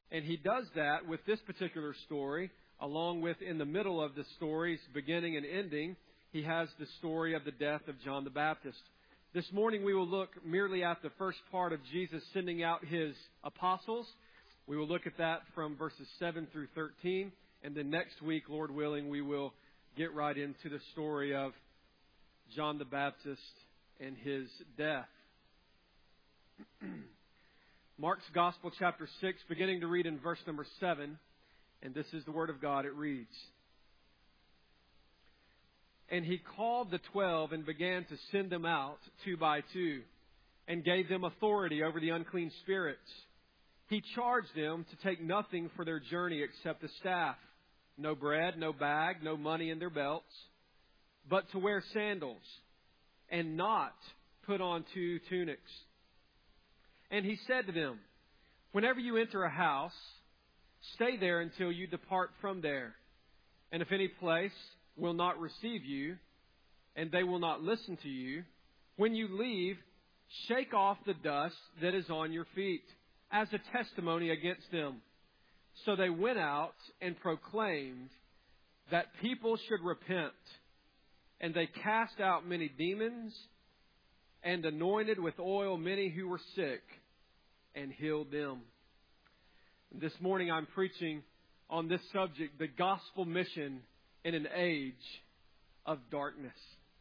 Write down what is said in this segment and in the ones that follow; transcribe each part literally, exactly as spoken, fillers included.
And he does that with this particular story, along with in the middle of the story's beginning and ending, he has the story of the death of John the Baptist. This morning we will look merely at the first part of Jesus sending out his apostles. We will look at that from verses seven through thirteen. And then next week, Lord willing, we will get right into the story of John the Baptist and his death. Mark's Gospel, chapter six, beginning to read in verse number seven. And this is the Word of God. It reads, "And he called the twelve and began to send them out two by two, and gave them authority over the unclean spirits. He charged them to take nothing for their journey except a staff, no bread, no bag, no money in their belts, but to wear sandals, and not put on two tunics. And he said to them, whenever you enter a house, stay there until you depart from there. And if any place will not receive you, and they will not listen to you, when you leave, shake off the dust that is on your feet, as a testimony against them." So they went out and proclaimed that people should repent. And they cast out many demons, and anointed with oil many who were sick, and healed them. This morning I'm preaching on this subject, the gospel mission in an age of darkness.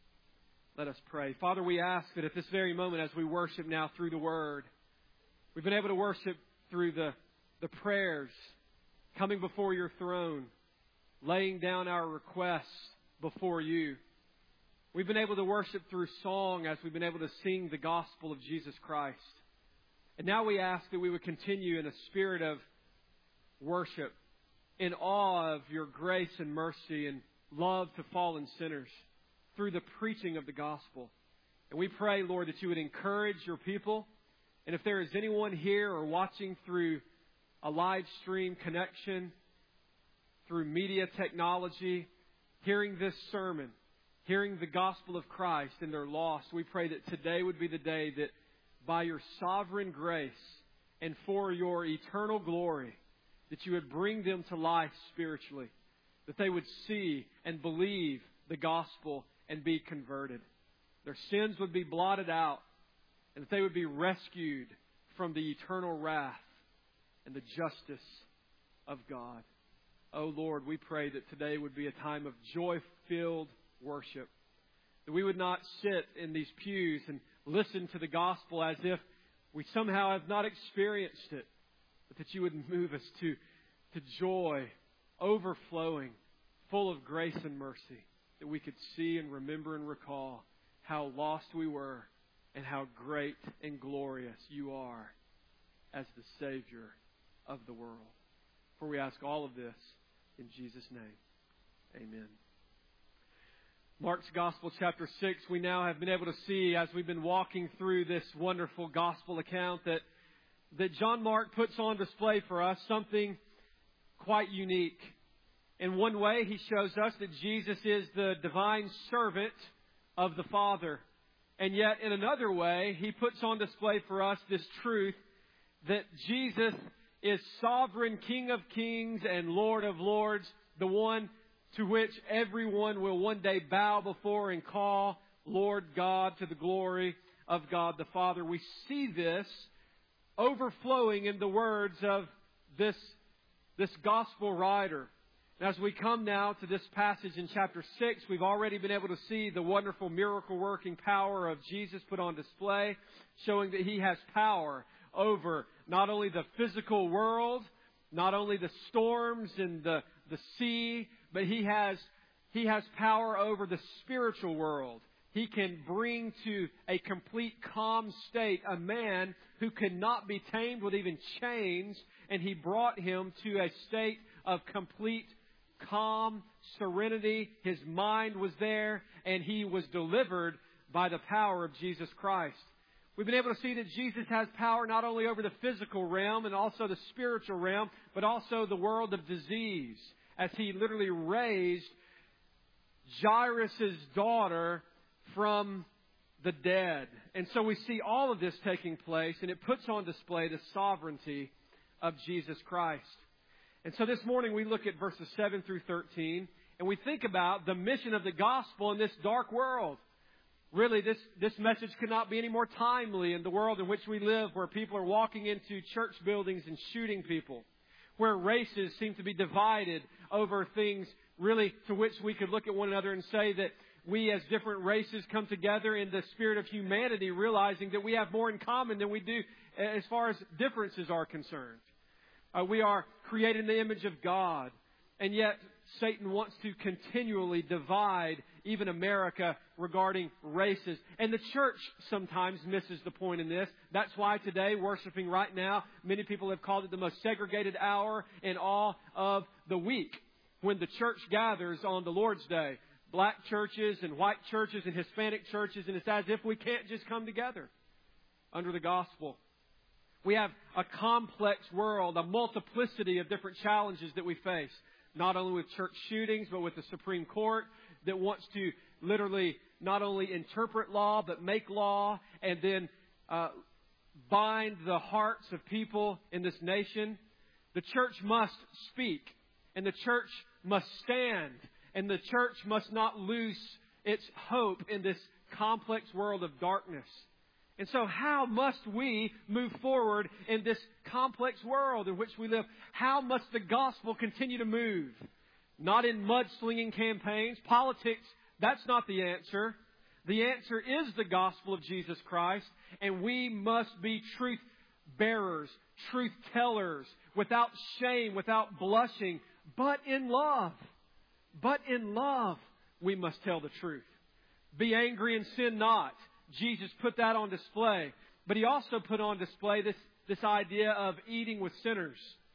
Let us pray. Father, we ask that at this very moment as we worship now through the Word, we've been able to worship through the, the prayers, coming before your throne, laying down our requests before you. We've been able to worship through song as we've been able to sing the gospel of Jesus Christ. And now we ask that we would continue in a spirit of worship, in awe of your grace and mercy and love to fallen sinners through the preaching of the gospel. And we pray, Lord, that you would encourage your people. And if there is anyone here or watching through a live stream connection, through media technology, hearing this sermon, hearing the gospel of Christ and they're lost, we pray that today would be the day that by your sovereign grace and for your eternal glory, that you would bring them to life spiritually, that they would see and believe the gospel and be converted. Their sins would be blotted out, and that they would be rescued from the eternal wrath and the justice of God. Oh Lord, we pray that today would be a time of joy-filled worship, that we would not sit in these pews and listen to the gospel as if we somehow have not experienced it, but that you would move us to, to joy, overflowing, full of grace and mercy, that we could see and remember and recall how lost we were and how great and glorious you are as the Savior of the world. For we ask all of this in Jesus' name. Amen. Mark's Gospel, chapter six, we now have been able to see as we've been walking through this wonderful gospel account that, that John Mark puts on display for us something quite unique. In one way, he shows us that Jesus is the divine servant of the Father. And yet, in another way, he puts on display for us this truth that Jesus is sovereign King of kings and Lord of lords, the one to which everyone will one day bow before and call Lord God, to the glory of God the Father. We see this overflowing in the words of this, this gospel writer. As we come now to this passage in chapter six, we've already been able to see the wonderful miracle-working power of Jesus put on display, showing that He has power over not only the physical world, not only the storms and the, the sea, but He has, He has power over the spiritual world. He can bring to a complete calm state a man who cannot be tamed with even chains, and He brought him to a state of complete calm, serenity. His mind was there, and he was delivered by the power of Jesus Christ. We've been able to see that Jesus has power not only over the physical realm and also the spiritual realm, but also the world of disease, as He literally raised Jairus' daughter from the dead. And so we see all of this taking place, and it puts on display the sovereignty of Jesus Christ. And so this morning we look at verses seven through thirteen, and we think about the mission of the gospel in this dark world. Really, this, this message could not be any more timely in the world in which we live, where people are walking into church buildings and shooting people, where races seem to be divided over things really to which we could look at one another and say that we as different races come together in the spirit of humanity, realizing that we have more in common than we do as far as differences are concerned. Uh, we are created in the image of God, and yet Satan wants to continually divide even America regarding races. And the church sometimes misses the point in this. That's why today, worshiping right now, many people have called it the most segregated hour in all of the week. When the church gathers on the Lord's Day, black churches and white churches and Hispanic churches, and it's as if we can't just come together under the gospel. We have a complex world, a multiplicity of different challenges that we face. Not only with church shootings, but with the Supreme Court that wants to literally not only interpret law, but make law and then uh, bind the hearts of people in this nation. The church must speak, and the church must stand, and the church must not lose its hope in this complex world of darkness. And so how must we move forward in this complex world in which we live? How must the gospel continue to move? Not in mudslinging campaigns. Politics, that's not the answer. The answer is the gospel of Jesus Christ. And we must be truth bearers, truth tellers, without shame, without blushing, but in love. But in love, we must tell the truth. Be angry and sin not. Jesus put that on display. But He also put on display this, this idea of eating with sinners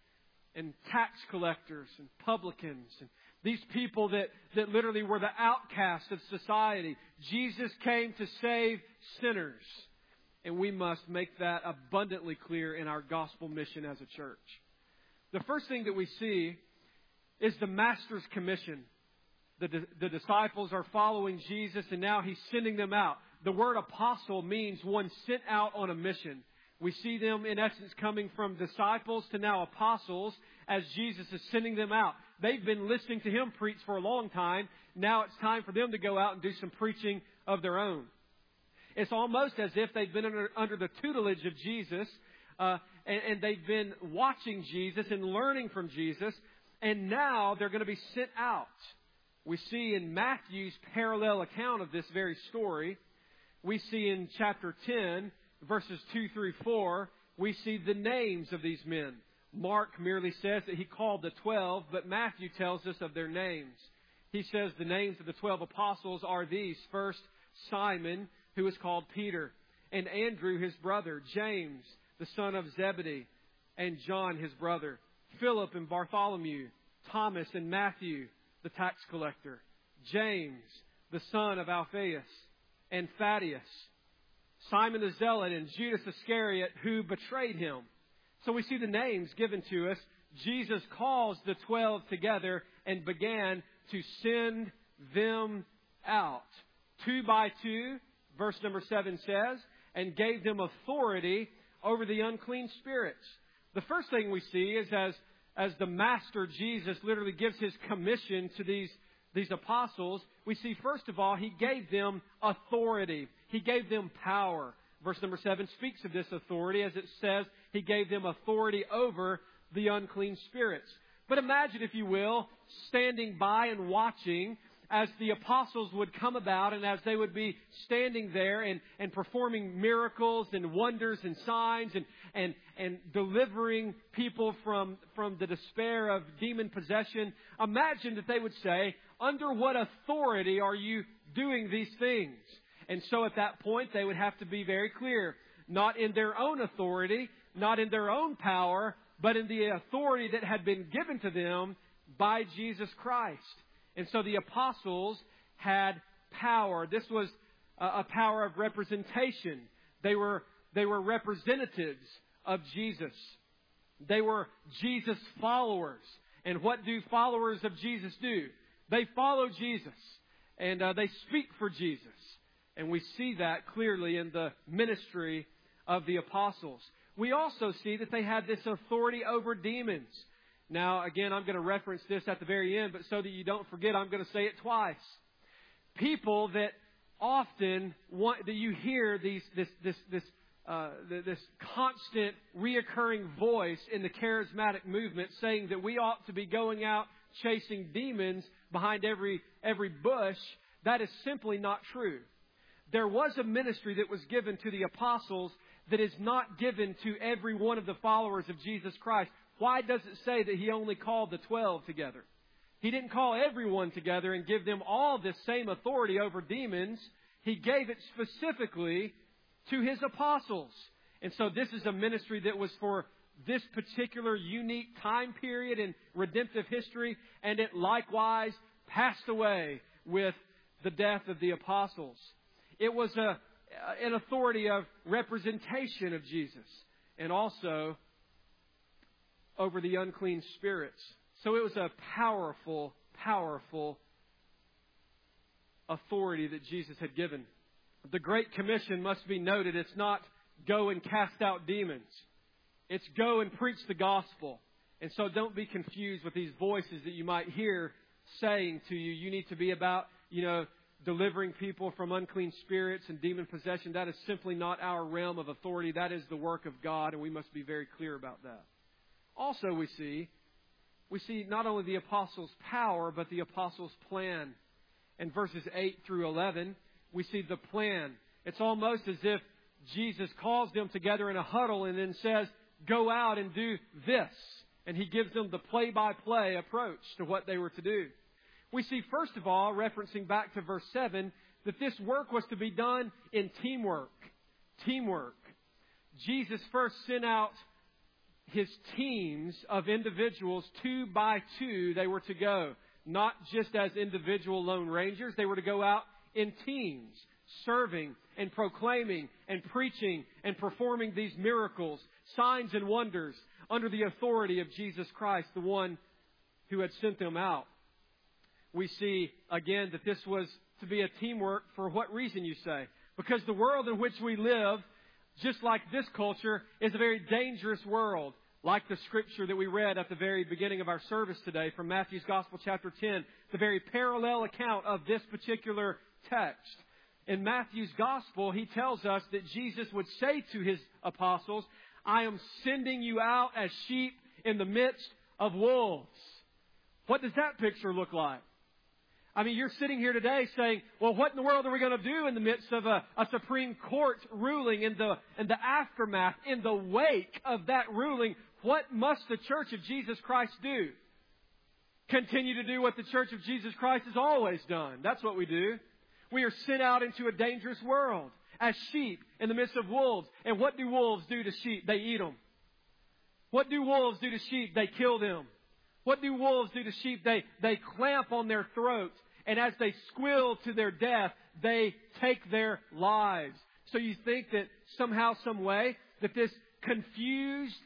and tax collectors and publicans and these people that, that literally were the outcasts of society. Jesus came to save sinners. And we must make that abundantly clear in our gospel mission as a church. The first thing that we see is the Master's commission. The, the disciples are following Jesus, and now He's sending them out. The word apostle means one sent out on a mission. We see them, in essence, coming from disciples to now apostles as Jesus is sending them out. They've been listening to Him preach for a long time. Now it's time for them to go out and do some preaching of their own. It's almost as if they've been under, under the tutelage of Jesus, uh, and, and they've been watching Jesus and learning from Jesus, and now they're going to be sent out. We see in Matthew's parallel account of this very story, we see in chapter ten, verses two through four, we see the names of these men. Mark merely says that he called the twelve, but Matthew tells us of their names. He says the names of the twelve apostles are these. First, Simon, who is called Peter, and Andrew, his brother, James, the son of Zebedee, and John, his brother, Philip and Bartholomew, Thomas and Matthew, the tax collector, James, the son of Alphaeus, and Thaddeus, Simon the Zealot, and Judas Iscariot, who betrayed Him. So we see the names given to us. Jesus calls the twelve together and began to send them out. Two by two, verse number seven says, and gave them authority over the unclean spirits. The first thing we see is as, as the Master Jesus literally gives His commission to these These apostles, we see, first of all, He gave them authority. He gave them power. Verse number seven speaks of this authority as it says He gave them authority over the unclean spirits. But imagine, if you will, standing by and watching as the apostles would come about and as they would be standing there and, and performing miracles and wonders and signs and, and, and delivering people from, from the despair of demon possession. Imagine that they would say, under what authority are you doing these things? And so at that point, they would have to be very clear. Not in their own authority, not in their own power, but in the authority that had been given to them by Jesus Christ. And so the apostles had power. This was a power of representation. They were, they were representatives of Jesus. They were Jesus followers. And what do followers of Jesus do? They follow Jesus. And uh, they speak for Jesus. And we see that clearly in the ministry of the apostles. we also see that they had this authority over demons. Now, again, I'm going to reference this at the very end, but so that you don't forget, I'm going to say it twice. People that often want, that you hear these, this, this, this, uh, this constant reoccurring voice in the charismatic movement saying that we ought to be going out chasing demons behind every, every bush. That is simply not true. There was a ministry that was given to the apostles that is not given to every one of the followers of Jesus Christ. Why does it say that He only called the twelve together? He didn't call everyone together and give them all this same authority over demons. He gave it specifically to His apostles. And so this is a ministry that was for this particular unique time period in redemptive history, and it likewise passed away with the death of the apostles. It was a, an authority of representation of Jesus and also over the unclean spirits. So it was a powerful, powerful authority that Jesus had given. The Great Commission must be noted. It's not go and cast out demons. It's go and preach the gospel. And so don't be confused with these voices that you might hear saying to you, you need to be about, you know, delivering people from unclean spirits and demon possession. That is simply not our realm of authority. That is the work of God, and we must be very clear about that. Also, we see, we see not only the apostles' power, but the apostles' plan. In verses eight through eleven, we see the plan. It's almost as if Jesus calls them together in a huddle and then says, go out and do this. And He gives them the play-by-play approach to what they were to do. We see, first of all, referencing back to verse seven, that this work was to be done in teamwork. Teamwork. Jesus first sent out His teams of individuals, two by two, they were to go. Not just as individual lone rangers. They were to go out in teams, serving and proclaiming and preaching and performing these miracles, signs and wonders under the authority of Jesus Christ, the one who had sent them out. We see, again, that this was to be a teamwork. For what reason, you say? Because the world in which we live, just like this culture, is a very dangerous world. Like the scripture that we read at the very beginning of our service today from Matthew's Gospel, chapter ten, the very parallel account of this particular text. In Matthew's Gospel, he tells us that Jesus would say to His apostles, I am sending you out as sheep in the midst of wolves. What does that picture look like? I mean, you're sitting here today saying, well, what in the world are we going to do in the midst of a, a Supreme Court ruling, in the, in the aftermath, in the wake of that ruling? What must the Church of Jesus Christ do? Continue to do what the Church of Jesus Christ has always done. That's what we do. We are sent out into a dangerous world as sheep in the midst of wolves. And what do wolves do to sheep? They eat them. What do wolves do to sheep? They kill them. What do wolves do to sheep? They, they clamp on their throats. And as they squill to their death, they take their lives. So you think that somehow, some way, that this confused,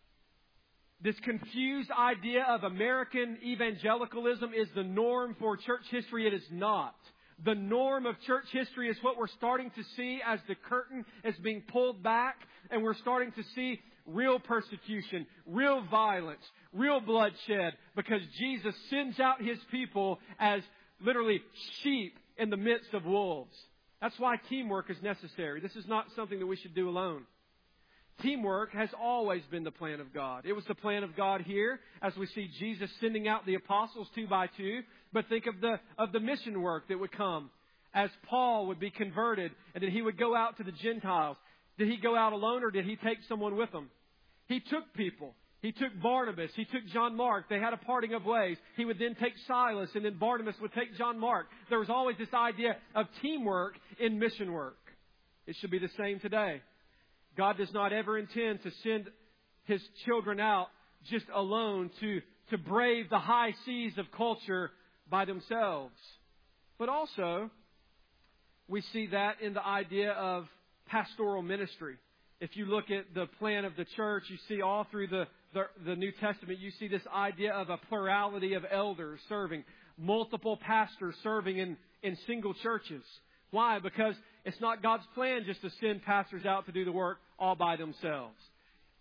this confused idea of American evangelicalism is the norm for church history? It is not. The norm of church history is what we're starting to see as the curtain is being pulled back, and we're starting to see real persecution, real violence, real bloodshed, because Jesus sends out His people as literally sheep in the midst of wolves. That's why teamwork is necessary. This is not something that we should do alone. Teamwork has always been the plan of God. It was the plan of God here as we see Jesus sending out the apostles two by two. But think of the of the mission work that would come as Paul would be converted and then he would go out to the Gentiles. Did he go out alone or did he take someone with him? He took people. He took Barnabas. He took John Mark. They had a parting of ways. He would then take Silas, and then Barnabas would take John Mark. There was always this idea of teamwork in mission work. It should be the same today. God does not ever intend to send His children out just alone to, to brave the high seas of culture by themselves. But also, we see that in the idea of pastoral ministry. If you look at the plan of the church, you see all through the, the, the New Testament, you see this idea of a plurality of elders serving, multiple pastors serving in, in single churches. Why? Because it's not God's plan just to send pastors out to do the work all by themselves.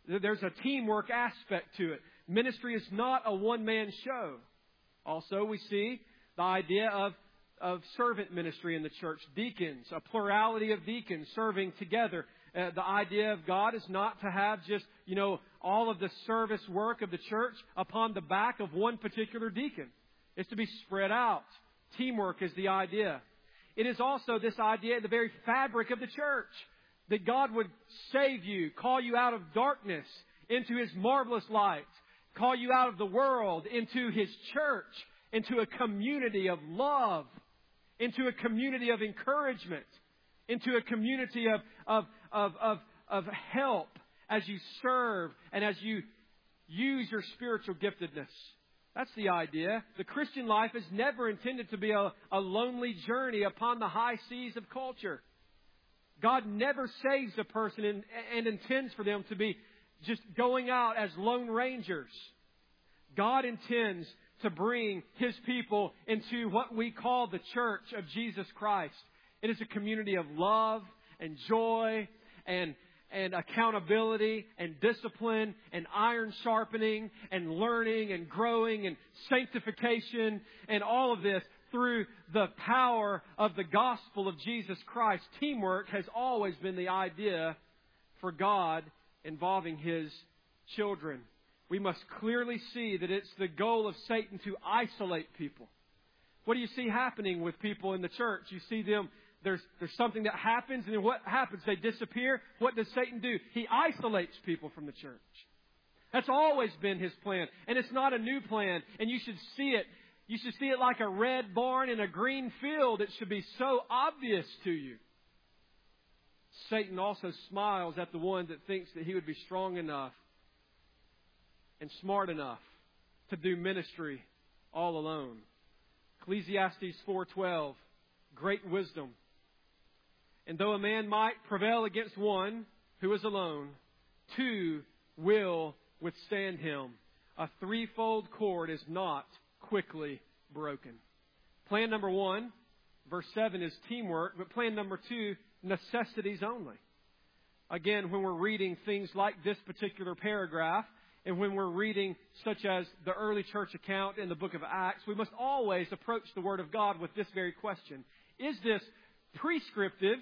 There's a teamwork aspect to it. Ministry is not a one-man show. Also, we see the idea of, of servant ministry in the church. Deacons, a plurality of deacons serving together. Uh, the idea of God is not to have just, you know, all of the service work of the church upon the back of one particular deacon. It's to be spread out. Teamwork is the idea. It is also this idea in the very fabric of the church, that God would save you, call you out of darkness into His marvelous light, call you out of the world into His church, into a community of love, into a community of encouragement, into a community of, of, of, of, of help as you serve and as you use your spiritual giftedness. That's the idea. The Christian life is never intended to be a, a lonely journey upon the high seas of culture. God never saves a person and, and intends for them to be just going out as lone rangers. God intends to bring His people into what we call the church of Jesus Christ. It is a community of love and joy and, and accountability and discipline and iron sharpening and learning and growing and sanctification and all of this through the power of the gospel of Jesus Christ. Teamwork has always been the idea for God involving His children. We must clearly see that it's the goal of Satan to isolate people. What do you see happening with people in the church? You see them, there's, there's something that happens, and then what happens? They disappear. What does Satan do? He isolates people from the church. That's always been his plan. And it's not a new plan. And you should see it. You should see it like a red barn in a green field. It should be so obvious to you. Satan also smiles at the one that thinks that he would be strong enough and smart enough to do ministry all alone. Ecclesiastes four twelve, great wisdom. And though a man might prevail against one who is alone, two will withstand him. A threefold cord is not quickly broken. Plan number one, verse seven, is teamwork. But plan number two, necessities only. Again, when we're reading things like this particular paragraph, and when we're reading such as the early church account in the book of Acts, we must always approach the Word of God with this very question. Is this prescriptive,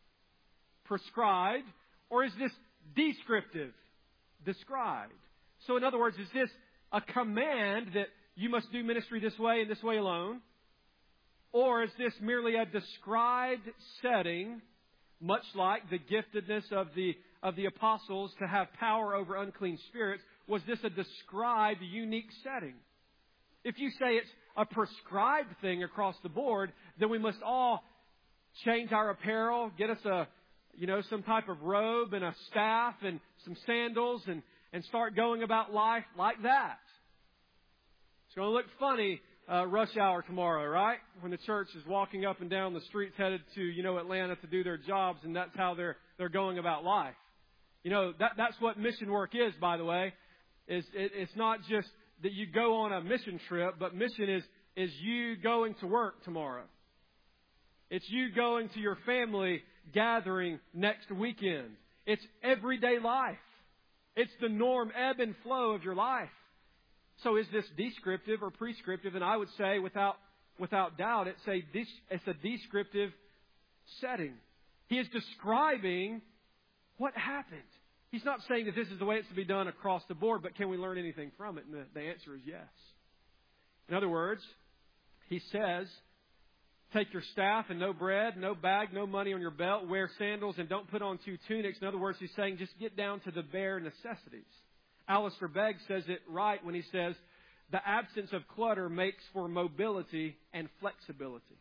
prescribed, or is this descriptive, described? So in other words, is this a command that you must do ministry this way and this way alone? Or is this merely a described setting, much like the giftedness of the, of the apostles to have power over unclean spirits? Was this a described, unique setting? If you say it's a prescribed thing across the board, then we must all change our apparel, get us a, you know, some type of robe and a staff and some sandals and, and start going about life like that. It's going to look funny uh, rush hour tomorrow, right? When the church is walking up and down the streets headed to, you know, Atlanta to do their jobs, and that's how they're they're going about life. You know, that that's what mission work is, by the way. Is it, it's not just that you go on a mission trip, but mission is is you going to work tomorrow. It's you going to your family gathering next weekend. It's everyday life. It's the norm, ebb and flow of your life. So is this descriptive or prescriptive? And I would say without without doubt, it's a, it's a descriptive setting. He is describing what happened. He's not saying that this is the way it's to be done across the board, but can we learn anything from it? And the, the answer is yes. In other words, he says, take your staff and no bread, no bag, no money on your belt, wear sandals and don't put on two tunics. In other words, he's saying just get down to the bare necessities. Alistair Begg says it right when he says, the absence of clutter makes for mobility and flexibility.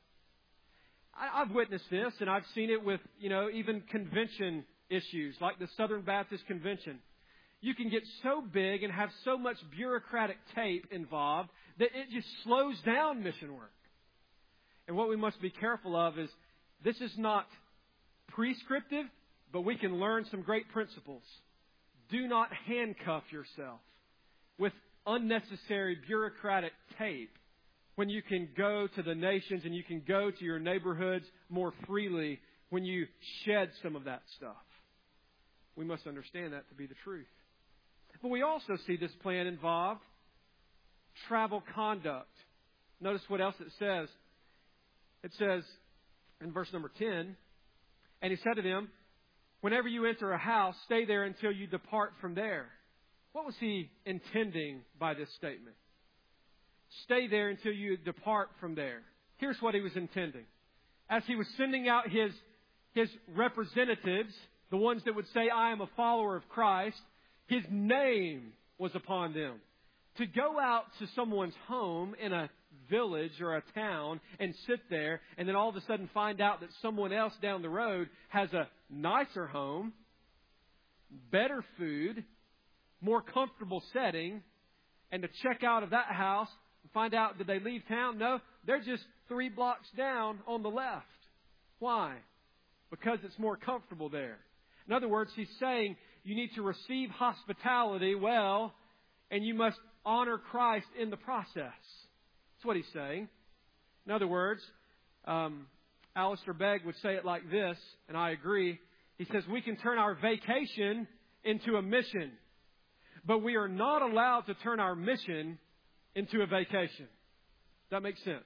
I, I've witnessed this, and I've seen it with, you know, even convention issues like the Southern Baptist Convention. You can get so big and have so much bureaucratic tape involved that it just slows down mission work. And what we must be careful of is this is not prescriptive, but we can learn some great principles. Do not handcuff yourself with unnecessary bureaucratic tape when you can go to the nations and you can go to your neighborhoods more freely when you shed some of that stuff. We must understand that to be the truth. But we also see this plan involved travel conduct. Notice what else it says. It says in verse number ten, and he said to them, whenever you enter a house, stay there until you depart from there. What was he intending by this statement? Stay there until you depart from there. Here's what he was intending. As he was sending out his, his representatives, the ones that would say, I am a follower of Christ, his name was upon them. To go out to someone's home in a village or a town and sit there and then all of a sudden find out that someone else down the road has a nicer home, better food, more comfortable setting, and to check out of that house and find out, did they leave town? No, they're just three blocks down on the left. Why? Because it's more comfortable there. In other words, he's saying you need to receive hospitality well, and you must honor Christ in the process. That's what he's saying. In other words, um, Alistair Begg would say it like this, and I agree. He says, we can turn our vacation into a mission, but we are not allowed to turn our mission into a vacation. Does that make sense?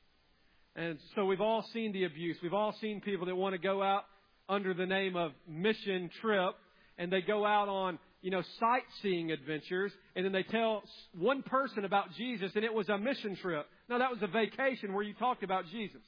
And so we've all seen the abuse. We've all seen people that want to go out under the name of mission trip, and they go out on, you know, sightseeing adventures, and then they tell one person about Jesus, and it was a mission trip. No, that was a vacation where you talked about Jesus.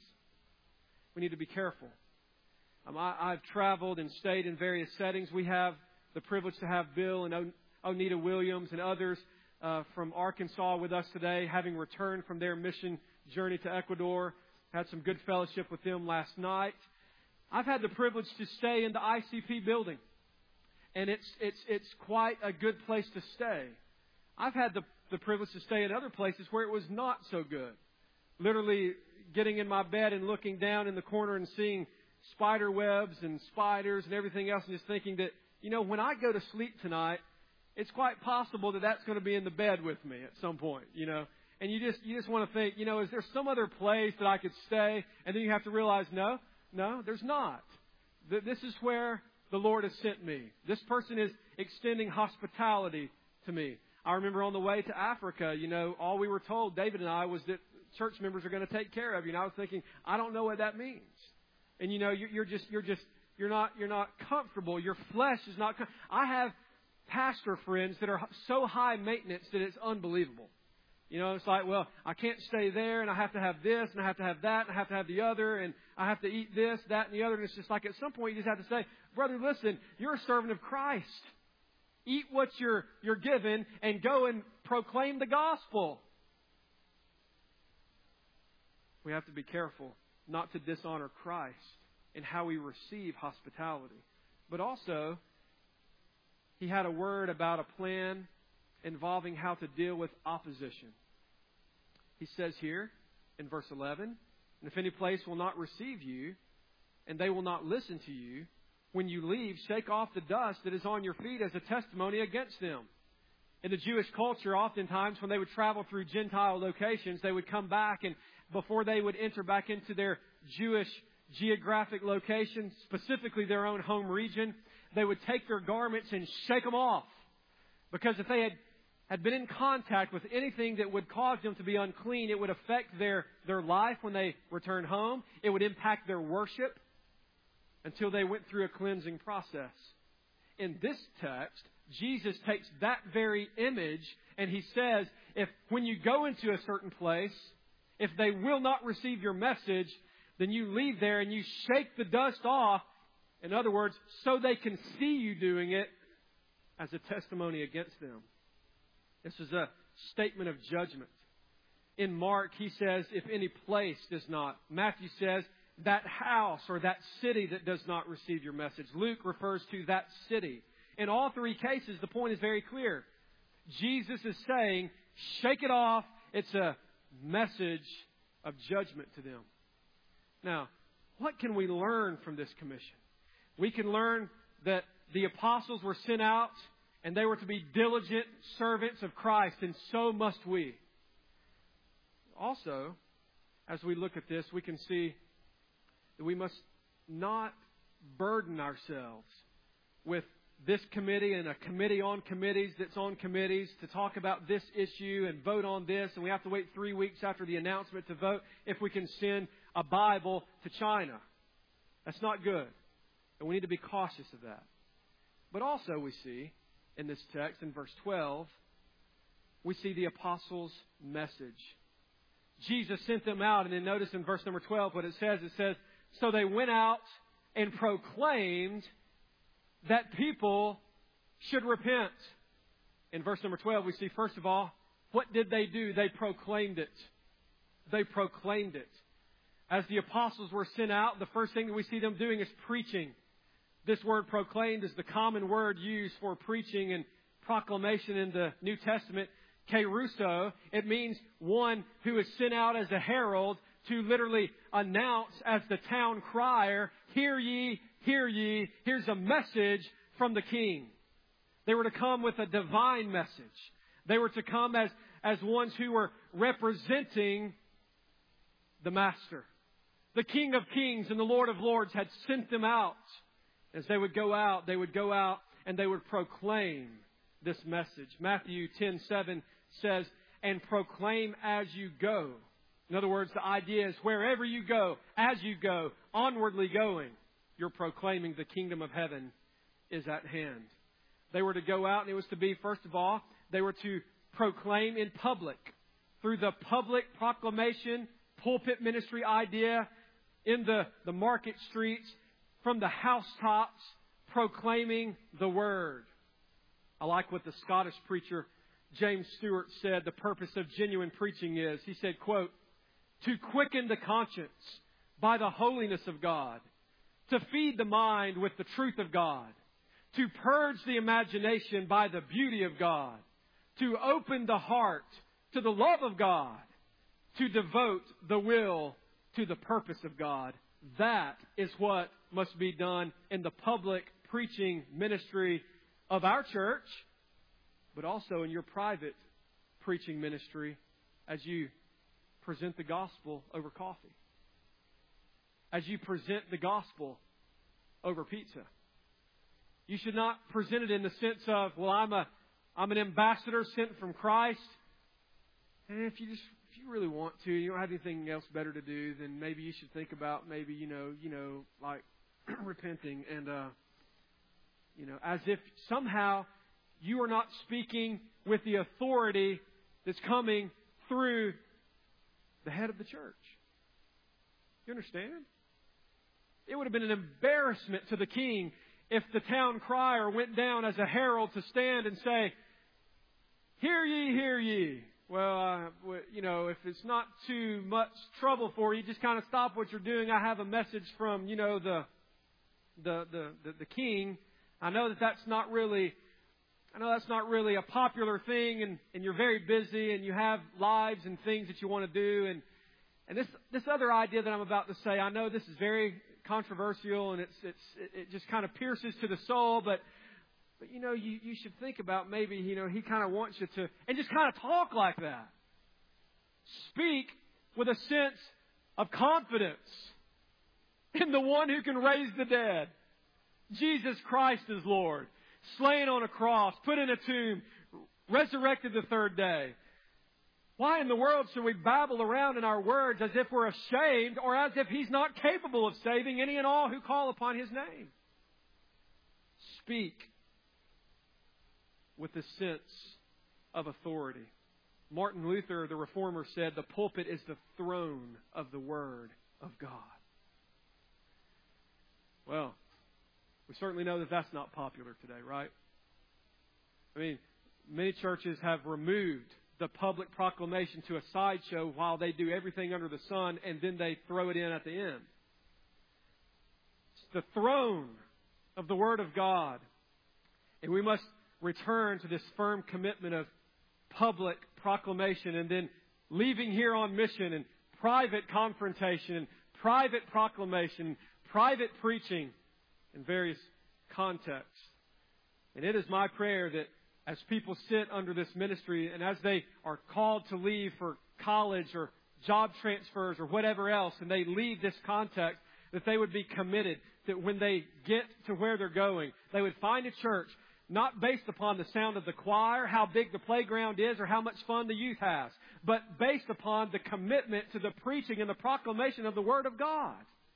We need to be careful. Um, I, I've traveled and stayed in various settings. We have the privilege to have Bill and o- Onita Williams and others uh, from Arkansas with us today, having returned from their mission journey to Ecuador. Had some good fellowship with them last night. I've had the privilege to stay in the I C P building, and it's it's it's quite a good place to stay. I've had the, the privilege to stay in other places where it was not so good. Literally getting in my bed and looking down in the corner and seeing spider webs and spiders and everything else, and just thinking that, you know, when I go to sleep tonight, it's quite possible that that's going to be in the bed with me at some point, you know. And you just you just want to think, you know, is there some other place that I could stay? And then you have to realize, no, no, there's not. This is where the Lord has sent me. This person is extending hospitality to me. I remember on the way to Africa, you know, all we were told, David and I, was that church members are going to take care of you. And I was thinking, I don't know what that means. And you know, you're, you're just you're just you're not you're not comfortable. Your flesh is not. Com- I have pastor friends that are so high maintenance that it's unbelievable. You know, it's like, well, I can't stay there, and I have to have this, and I have to have that, and I have to have the other, and I have to eat this, that, and the other. And it's just like at some point you just have to say, brother, listen, you're a servant of Christ. Eat what you're you're given and go and proclaim the gospel. We have to be careful not to dishonor Christ in how we receive hospitality. But also, he had a word about a plan involving how to deal with opposition. He says here in verse eleven, and if any place will not receive you, and they will not listen to you, when you leave, shake off the dust that is on your feet as a testimony against them. In the Jewish culture, oftentimes when they would travel through Gentile locations, they would come back, and before they would enter back into their Jewish geographic location, specifically their own home region, they would take their garments and shake them off. Because if they had had been in contact with anything that would cause them to be unclean, it would affect their, their life when they returned home. It would impact their worship until they went through a cleansing process. In this text, Jesus takes that very image and he says, if when you go into a certain place, if they will not receive your message, then you leave there and you shake the dust off. In other words, so they can see you doing it as a testimony against them. This is a statement of judgment. In Mark, he says, if any place does not. Matthew says, that house or that city that does not receive your message. Luke refers to that city. In all three cases, the point is very clear. Jesus is saying, shake it off. It's a message of judgment to them. Now, what can we learn from this commission? We can learn that the apostles were sent out and they were to be diligent servants of Christ, and so must we. Also, as we look at this, we can see that we must not burden ourselves with this committee and a committee on committees that's on committees to talk about this issue and vote on this, and we have to wait three weeks after the announcement to vote if we can send a Bible to China. That's not good. And we need to be cautious of that. But also we see in this text, in verse twelve, we see the apostles' message. Jesus sent them out, and then notice in verse number twelve what it says. It says, so they went out and proclaimed that people should repent. In verse number twelve, we see, first of all, what did they do? They proclaimed it. They proclaimed it. As the apostles were sent out, the first thing that we see them doing is preaching. This word proclaimed is the common word used for preaching and proclamation in the New Testament. Kerusso, it means one who is sent out as a herald to literally announce as the town crier, hear ye, hear ye, here's a message from the King. They were to come with a divine message. They were to come as, as ones who were representing the Master. The King of Kings and the Lord of Lords had sent them out. As they would go out, they would go out and they would proclaim this message. Matthew ten seven says, and proclaim as you go. In other words, the idea is wherever you go, as you go, onwardly going, you're proclaiming the kingdom of heaven is at hand. They were to go out, and it was to be, first of all, they were to proclaim in public. Through the public proclamation, pulpit ministry idea, in the, the market streets, from the housetops, proclaiming the word. I like what the Scottish preacher James Stewart said the purpose of genuine preaching is. He said, quote, to quicken the conscience by the holiness of God, to feed the mind with the truth of God, to purge the imagination by the beauty of God, to open the heart to the love of God, to devote the will to the purpose of God. That is what must be done in the public preaching ministry of our church, but also in your private preaching ministry as you present the gospel over coffee, as you present the gospel over pizza. You should not present it in the sense of, well, I'm a, I'm an ambassador sent from Christ. And if you just, if you really want to, you don't have anything else better to do, then maybe you should think about maybe, you know, you know, like repenting and, uh, you know, as if somehow you are not speaking with the authority that's coming through the head of the church. You understand? It would have been an embarrassment to the king if the town crier went down as a herald to stand and say, hear ye, hear ye. Well, uh, you know, if it's not too much trouble for you, just kind of stop what you're doing. I have a message from, you know, the the the the, the king. I know that that's not really, I know that's not really a popular thing, and, and you're very busy, and you have lives and things that you want to do, and and this this other idea that I'm about to say, I know this is very controversial, and it's it's it just kind of pierces to the soul, but but you know you you should think about maybe you know he kind of wants you to, and just kind of talk like that. Speak with a sense of confidence in the one who can raise the dead. Jesus Christ is Lord, slain on a cross, put in a tomb, resurrected the third day. Why in the world should we babble around in our words as if we're ashamed or as if He's not capable of saving any and all who call upon His name? Speak with a sense of authority. Martin Luther, the Reformer, said the pulpit is the throne of the Word of God. Well, we certainly know that that's not popular today, right? I mean, many churches have removed the public proclamation to a sideshow while they do everything under the sun, and then they throw it in at the end. It's the throne of the Word of God. And we must return to this firm commitment of public proclamation and then leaving here on mission and private confrontation and private proclamation, private preaching in various contexts. And it is my prayer that as people sit under this ministry and as they are called to leave for college or job transfers or whatever else, and they leave this context, that they would be committed that when they get to where they're going, they would find a church not based upon the sound of the choir, how big the playground is, or how much fun the youth has, but based upon the commitment to the preaching and the proclamation of the Word of God.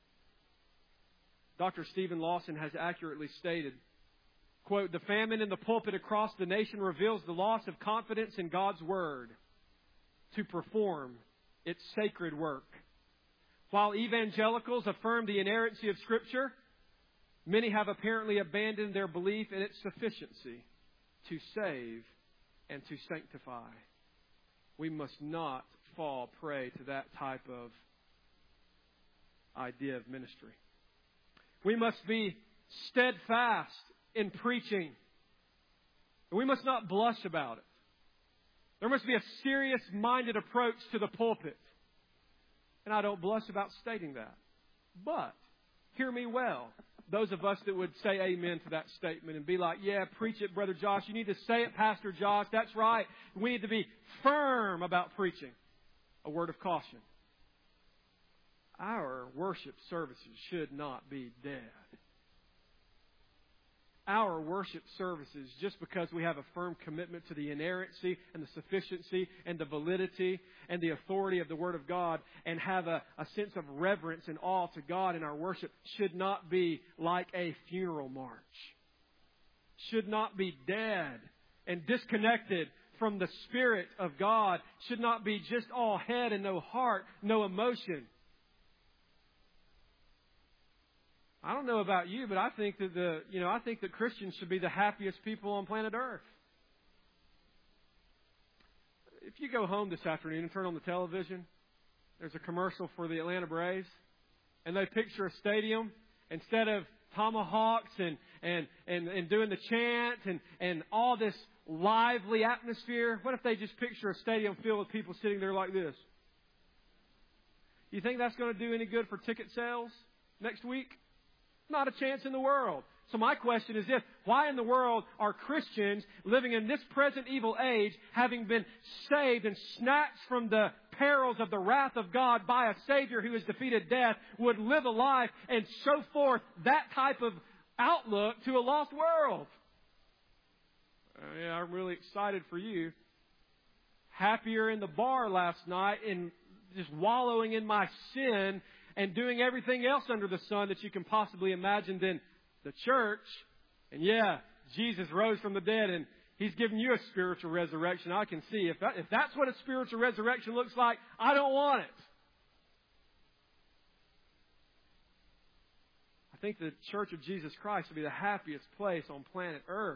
Doctor Stephen Lawson has accurately stated, quote, "The famine in the pulpit across the nation reveals the loss of confidence in God's Word to perform its sacred work. While evangelicals affirm the inerrancy of Scripture, many have apparently abandoned their belief in its sufficiency to save and to sanctify." We must not fall prey to that type of idea of ministry. We must be steadfast in preaching. We must not blush about it. There must be a serious-minded approach to the pulpit. And I don't blush about stating that. But, hear me well. Those of us that would say amen to that statement and be like, yeah, preach it, Brother Josh. You need to say it, Pastor Josh. That's right. We need to be firm about preaching. A word of caution. Our worship services should not be dead. Our worship services, just because we have a firm commitment to the inerrancy and the sufficiency and the validity and the authority of the Word of God, and have a, a sense of reverence and awe to God in our worship, should not be like a funeral march. Should not be dead and disconnected from the Spirit of God. Should not be just all head and no heart, no emotion. I don't know about you, but I think that the you know I think that Christians should be the happiest people on planet Earth. If you go home this afternoon and turn on the television, there's a commercial for the Atlanta Braves, and they picture a stadium instead of tomahawks and and and, and doing the chant and and all this lively atmosphere. What if they just picture a stadium filled with people sitting there like this? You think that's going to do any good for ticket sales next week? Not a chance in the world. So my question is this: why in the world are Christians living in this present evil age, having been saved and snatched from the perils of the wrath of God by a Savior who has defeated death, would live a life and show forth that type of outlook to a lost world? Uh, yeah, I'm really excited for you. Happier in the bar last night and just wallowing in my sin and doing everything else under the sun that you can possibly imagine than the church. And yeah, Jesus rose from the dead and He's given you a spiritual resurrection. I can see if that, if that's what a spiritual resurrection looks like, I don't want it. I think the Church of Jesus Christ will be the happiest place on planet Earth.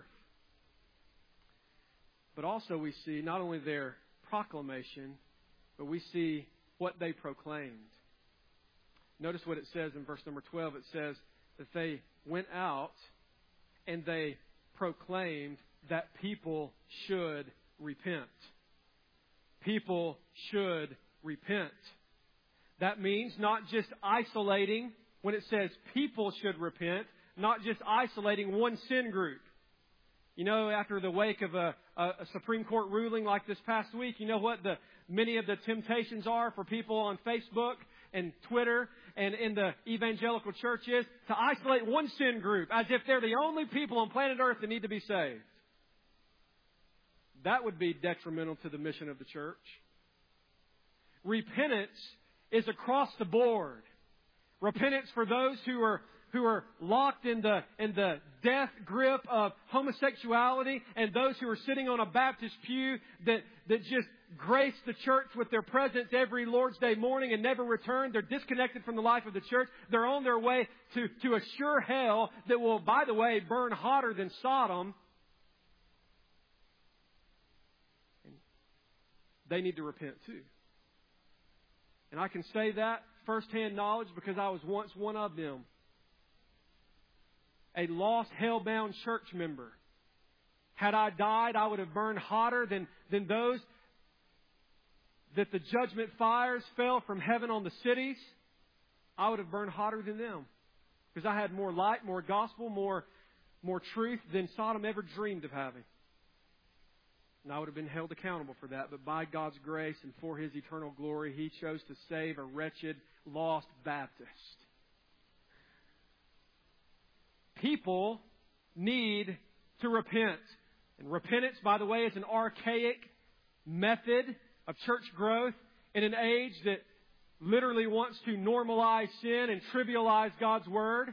But also we see not only their proclamation, but we see what they proclaimed. Notice what it says in verse number twelve. It says that they went out and they proclaimed that people should repent. People should repent. That means not just isolating, when it says people should repent, not just isolating one sin group. You know, after the wake of a, a, a Supreme Court ruling like this past week, you know what the many of the temptations are for people on Facebook and Twitter and in the evangelical church is to isolate one sin group as if they're the only people on planet Earth that need to be saved. That would be detrimental to the mission of the church. Repentance is across the board. Repentance for those who are who are locked in the in the death grip of homosexuality, and those who are sitting on a Baptist pew that, that just grace the church with their presence every Lord's Day morning and never return. They're disconnected from the life of the church. They're on their way to, to a sure hell that will, by the way, burn hotter than Sodom. And they need to repent too. And I can say that firsthand knowledge because I was once one of them. A lost, hell-bound church member. Had I died, I would have burned hotter than, than those that the judgment fires fell from heaven on the cities. I would have burned hotter than them. Because I had more light, more gospel, more, more truth than Sodom ever dreamed of having. And I would have been held accountable for that. But by God's grace and for His eternal glory, He chose to save a wretched, lost Baptist. People need to repent. And repentance, by the way, is an archaic method of church growth in an age that literally wants to normalize sin and trivialize God's Word.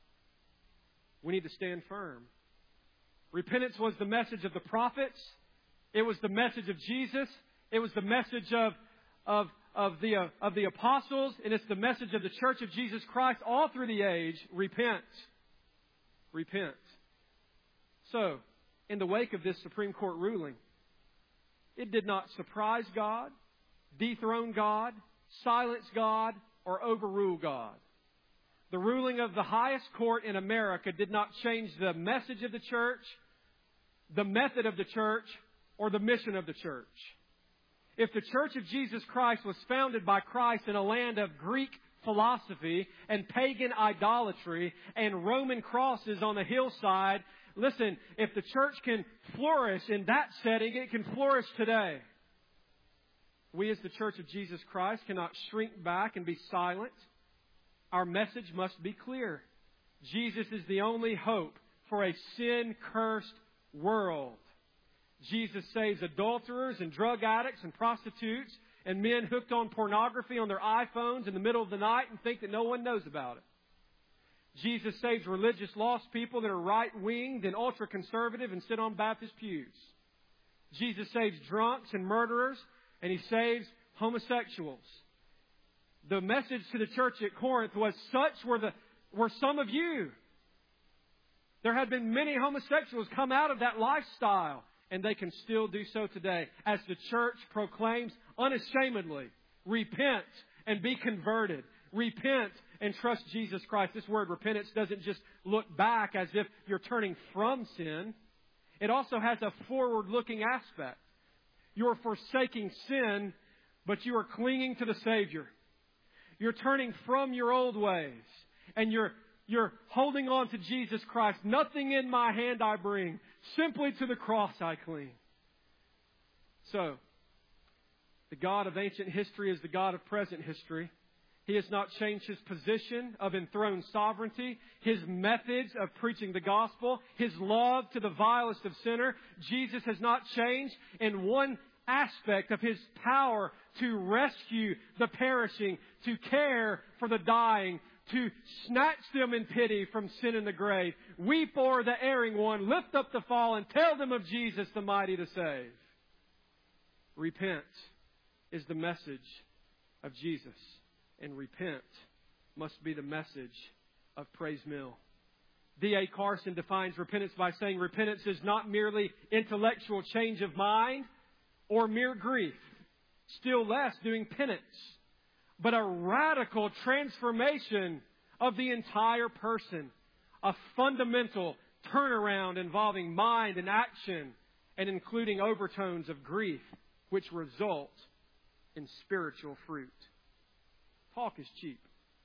We need to stand firm. Repentance was the message of the prophets. It was the message of Jesus. It was the message of, of, of, the, uh, of the apostles. And it's the message of the Church of Jesus Christ all through the age. Repent. Repent. So, in the wake of this Supreme Court ruling, it did not surprise God, dethrone God, silence God, or overrule God. The ruling of the highest court in America did not change the message of the church, the method of the church, or the mission of the church. If the Church of Jesus Christ was founded by Christ in a land of Greek philosophy and pagan idolatry and Roman crosses on a hillside, listen, if the church can flourish in that setting, it can flourish today. We as the Church of Jesus Christ cannot shrink back and be silent. Our message must be clear. Jesus is the only hope for a sin-cursed world. Jesus saves adulterers and drug addicts and prostitutes and men hooked on pornography on their iPhones in the middle of the night and think that no one knows about it. Jesus saves religious lost people that are right-winged and ultra-conservative and sit on Baptist pews. Jesus saves drunks and murderers, and He saves homosexuals. The message to the church at Corinth was, such were, the, were some of you. There had been many homosexuals come out of that lifestyle, and they can still do so today. As the church proclaims unashamedly, repent and be converted. Repent and trust Jesus Christ. This word repentance doesn't just look back as if you're turning from sin. It also has a forward-looking aspect. You're forsaking sin, but you are clinging to the Savior. You're turning from your old ways, and you're you're holding on to Jesus Christ. Nothing in my hand I bring, simply to the cross I cling. So, the God of ancient history is the God of present history. He has not changed His position of enthroned sovereignty, His methods of preaching the gospel, His love to the vilest of sinners. Jesus has not changed in one aspect of His power to rescue the perishing, to care for the dying, to snatch them in pity from sin and the grave. Weep o'er the erring one, lift up the fallen, tell them of Jesus the mighty to save. Repent is the message of Jesus. And repent must be the message of Praise Mill. D A Carson defines repentance by saying repentance is not merely intellectual change of mind or mere grief, still less doing penance, but a radical transformation of the entire person, a fundamental turnaround involving mind and action and including overtones of grief, which result in spiritual fruit. Talk is cheap.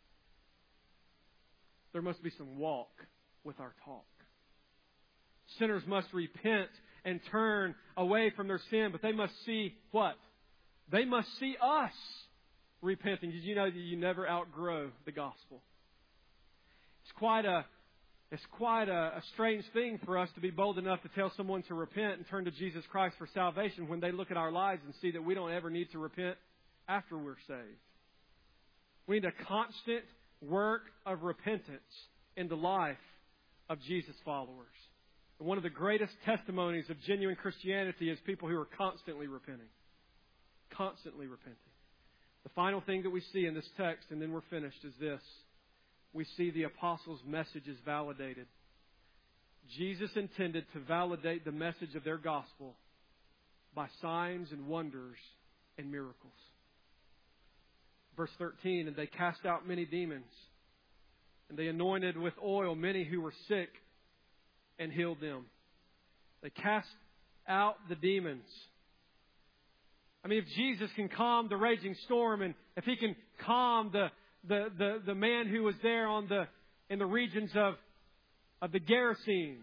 There must be some walk with our talk. Sinners must repent and turn away from their sin, but they must see what? They must see us repenting. Did you know that you never outgrow the gospel? It's quite a it's quite a, a strange thing for us to be bold enough to tell someone to repent and turn to Jesus Christ for salvation when they look at our lives and see that we don't ever need to repent after we're saved. We need a constant work of repentance in the life of Jesus' followers. And one of the greatest testimonies of genuine Christianity is people who are constantly repenting. Constantly repenting. The final thing that we see in this text, and then we're finished, is this. We see the apostles' message is validated. Jesus intended to validate the message of their gospel by signs and wonders and miracles. Verse thirteen, and they cast out many demons, and they anointed with oil many who were sick and healed them. They cast out the demons. I mean, if Jesus can calm the raging storm, and if He can calm the the the, the man who was there on the in the regions of of the Gerasenes,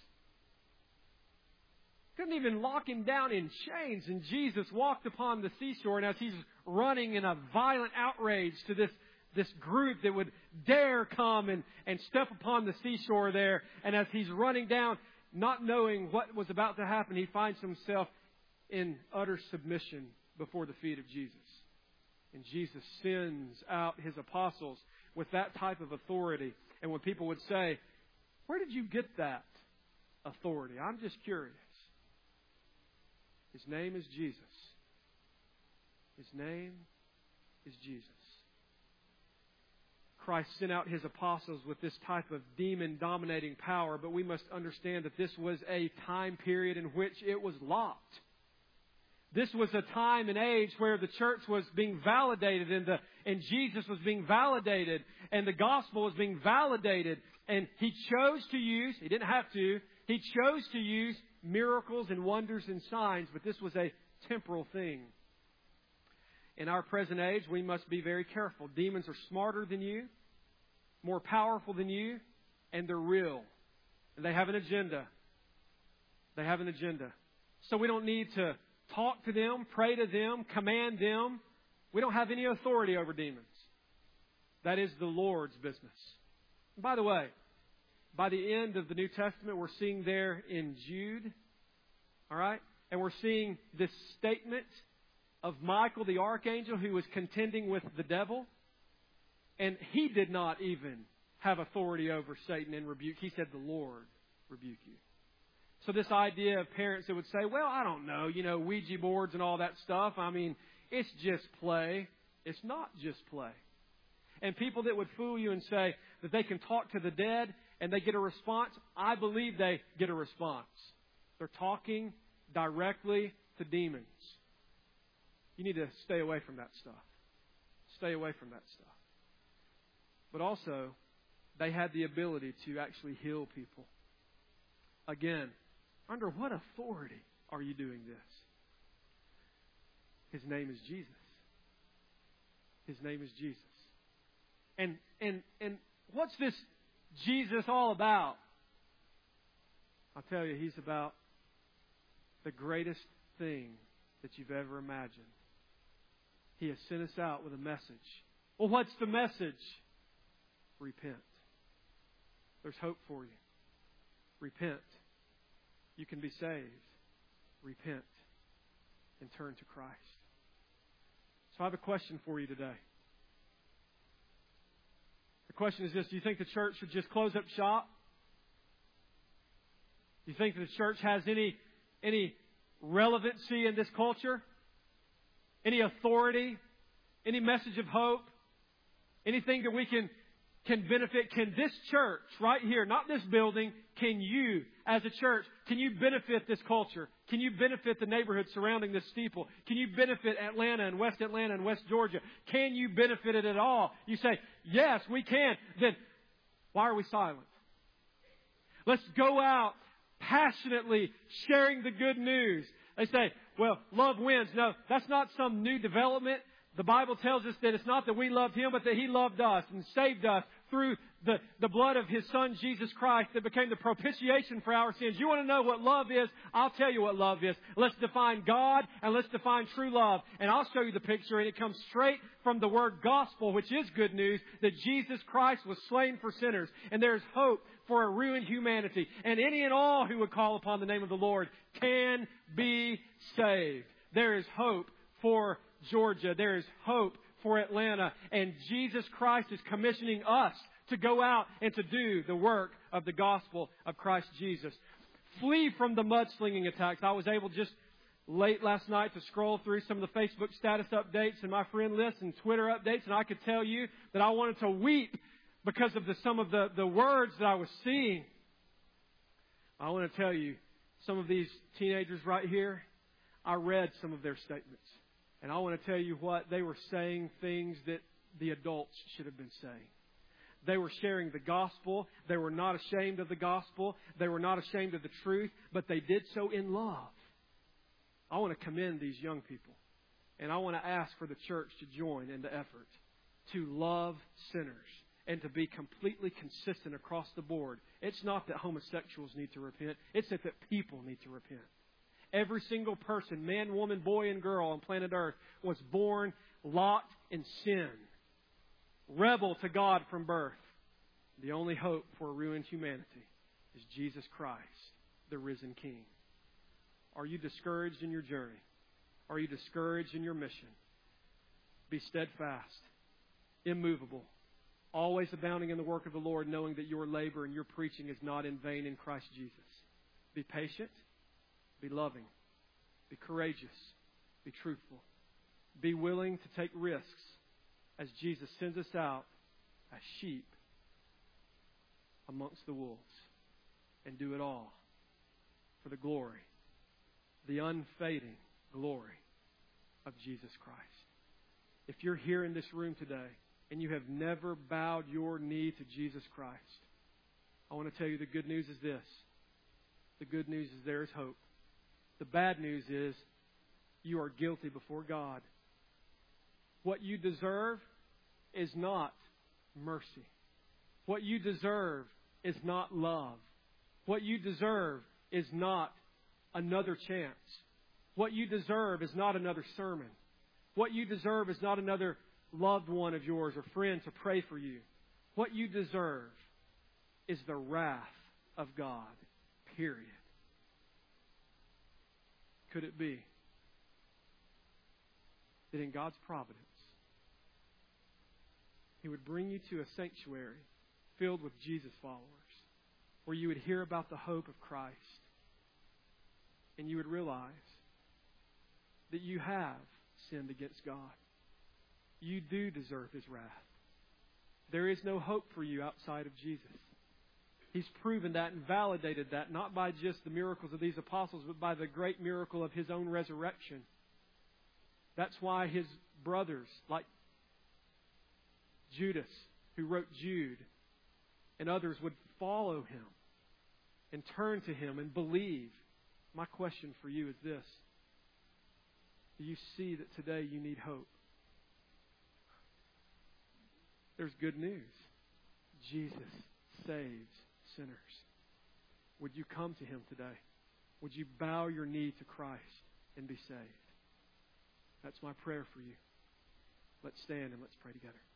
couldn't even lock him down in chains. And Jesus walked upon the seashore, and as He's running in a violent outrage to this, this group that would dare come and, and step upon the seashore there. And as he's running down, not knowing what was about to happen, he finds himself in utter submission before the feet of Jesus. And Jesus sends out His apostles with that type of authority. And when people would say, where did you get that authority? I'm just curious. His name is Jesus. His name is Jesus. Christ sent out His apostles with this type of demon-dominating power, but we must understand that this was a time period in which it was locked. This was a time and age where the church was being validated and, the, and Jesus was being validated and the gospel was being validated. And He chose to use, He didn't have to, He chose to use miracles and wonders and signs, but this was a temporal thing. In our present age, we must be very careful. Demons are smarter than you, more powerful than you, and they're real. And they have an agenda. They have an agenda. So we don't need to talk to them, pray to them, command them. We don't have any authority over demons. That is the Lord's business. And by the way, by the end of the New Testament, we're seeing there in Jude, all right? And we're seeing this statement of Michael the archangel who was contending with the devil. And he did not even have authority over Satan and rebuke. He said, the Lord rebuke you. So this idea of parents that would say, well, I don't know, you know, Ouija boards and all that stuff. I mean, it's just play. It's not just play. And people that would fool you and say that they can talk to the dead and they get a response, I believe they get a response. They're talking directly to demons. You need to stay away from that stuff. Stay away from that stuff. But also, they had the ability to actually heal people. Again, under what authority are you doing this? His name is Jesus. His name is Jesus. And and and what's this Jesus all about? I'll tell you, He's about the greatest thing that you've ever imagined. He has sent us out with a message. Well, what's the message? Repent. There's hope for you. Repent. You can be saved. Repent and turn to Christ. So I have a question for you today. The question is this: do you think the church should just close up shop? Do you think that the church has any, any relevancy in this culture? Any authority? Any message of hope? Anything that we can, can benefit? Can this church right here, not this building, can you as a church, can you benefit this culture? Can you benefit the neighborhood surrounding this steeple? Can you benefit Atlanta and West Atlanta and West Georgia? Can you benefit it at all? You say, yes, we can. Then why are we silent? Let's go out passionately sharing the good news. They say, well, love wins. No, that's not some new development. The Bible tells us that it's not that we loved Him, but that He loved us and saved us through the, the blood of His Son, Jesus Christ, that became the propitiation for our sins. You want to know what love is? I'll tell you what love is. Let's define God and let's define true love. And I'll show you the picture, and it comes straight from the word gospel, which is good news, that Jesus Christ was slain for sinners. And there's hope for a ruined humanity. And any and all who would call upon the name of the Lord can be saved. There is hope for Georgia. There is hope for Atlanta. And Jesus Christ is commissioning us to go out and to do the work of the gospel of Christ Jesus. Flee from the mudslinging attacks. I was able just late last night to scroll through some of the Facebook status updates and my friend list and Twitter updates, and I could tell you that I wanted to weep because of the, some of the, the words that I was seeing. I want to tell you, some of these teenagers right here, I read some of their statements. And I want to tell you what, they were saying things that the adults should have been saying. They were sharing the gospel. They were not ashamed of the gospel. They were not ashamed of the truth, but they did so in love. I want to commend these young people. And I want to ask for the church to join in the effort to love sinners and to be completely consistent across the board. It's not that homosexuals need to repent. It's that, that people need to repent. Every single person, man, woman, boy, and girl on planet Earth was born locked in sin. rebel to God from birth. The only hope for a ruined humanity is Jesus Christ, the risen King. Are you discouraged in your journey? Are you discouraged in your mission? Be steadfast, immovable, always abounding in the work of the Lord, knowing that your labor and your preaching is not in vain in Christ Jesus. Be patient, be loving, be courageous, be truthful. Be willing to take risks as Jesus sends us out as sheep amongst the wolves. And do it all for the glory, the unfading glory of Jesus Christ. If you're here in this room today and you have never bowed your knee to Jesus Christ, I want to tell you the good news is this. The good news is there is hope. The bad news is you are guilty before God. What you deserve is not mercy. What you deserve is not love. What you deserve is not another chance. What you deserve is not another sermon. What you deserve is not another loved one of yours or friend to pray for you. What you deserve is the wrath of God, period. Could it be that in God's providence, He would bring you to a sanctuary filled with Jesus followers, where you would hear about the hope of Christ, and you would realize that you have sinned against God. You do deserve His wrath. There is no hope for you outside of Jesus. He's proven that and validated that, not by just the miracles of these apostles, but by the great miracle of His own resurrection. That's why His brothers, like Judas, who wrote Jude, and others would follow Him and turn to Him and believe. My question for you is this. Do you see that today you need hope? There's good news. Jesus saves sinners. Would you come to Him today? Would you bow your knee to Christ and be saved? That's my prayer for you. Let's stand and let's pray together.